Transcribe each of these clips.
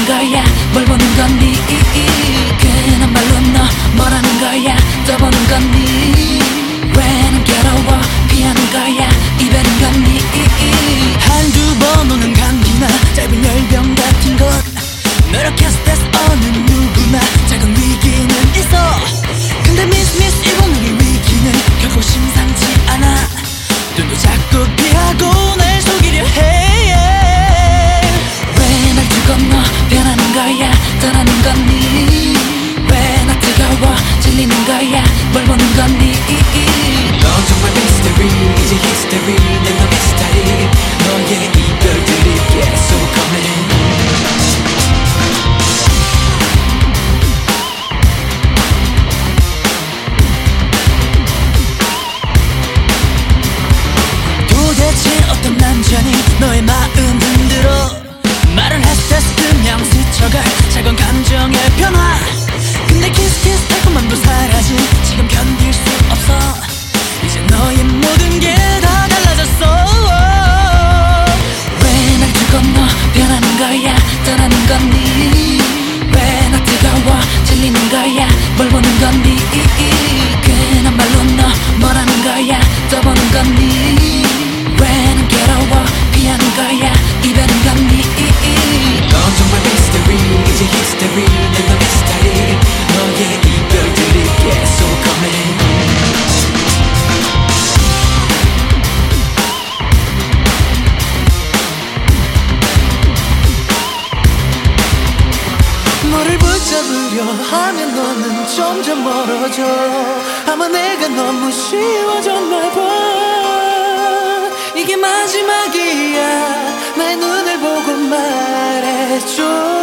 거야 뭘 보는 건니 그냥 말로 너 뭐라는 거야 떠보는 건니 왜 난 괴로워 피하는 거야 이별인 건니 한두 번 오는 감기나 짧은 열병 같은 것 노력했을 때 어느 누구나 작은 위기는 있어 근데 미스 이번 우리 위기는 결코 심상치 않아 눈도 자꾸 피하고 날 속이려 해 왜 날 두고 너 변하는 거야 떠나는 거니 왜 나 뜨거워 질리는 거야 뭘 보는 거니 넌 정말 미스터리 이제 히스테리 내 너 비슷하리 너의 이별들이 계속 coming 도대체 어떤 남자니 너의 마음 흔들어 말을 했을 때 그냥 스쳐갈 작은 감정의 변화 근데 키스 달콤함도 사라진 지금 견딜 수 없어 이제 너의 모든 게 다 달라졌어 왜 날 두고 너 변하는 거야 떠나는 거니 왜 나 뜨거워 질리는 거야 뭘 보는 거니 그냥 말로 너 뭐라는 거야 떠보는 거니 왜 난 괴로워 피하는 거야 이별인 거니 넌 정말 미스터리 이제 히스테리 내 너 비슷하리 너의 이별들이 계속 coming 너를 붙잡으려 하면 너는 점점 멀어져 아마 내가 너무 쉬워졌나 봐 이게 마지막이야 나의 눈을 보고 말해줘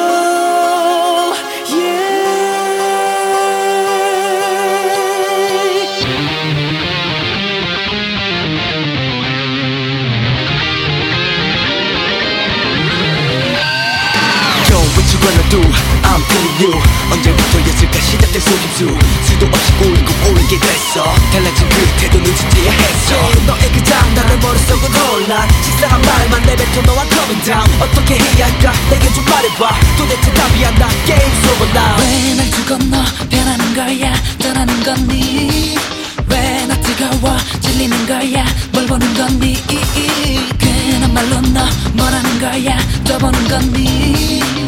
What you gonna do? I'm telling you 언제부터였을까 시작된 속임수 수도 없이 꼬이고 꼬이게 됐어 달라진 그 태도 눈치채야 했어 너의 그 장난을 머릿속은 혼란 식상한 말만 내뱉어 너와 coming down 어떻게 해야 할까 내게 좀 말해봐 도대체 답이 안 나 게임 속은 나 왜 날 두고 너 변하는 거야 떠나는 거니 왜 나 뜨거워 질리는 거야 뭘 보는 거니 그냥 말로 너 뭐라는 거야 떠보는 거니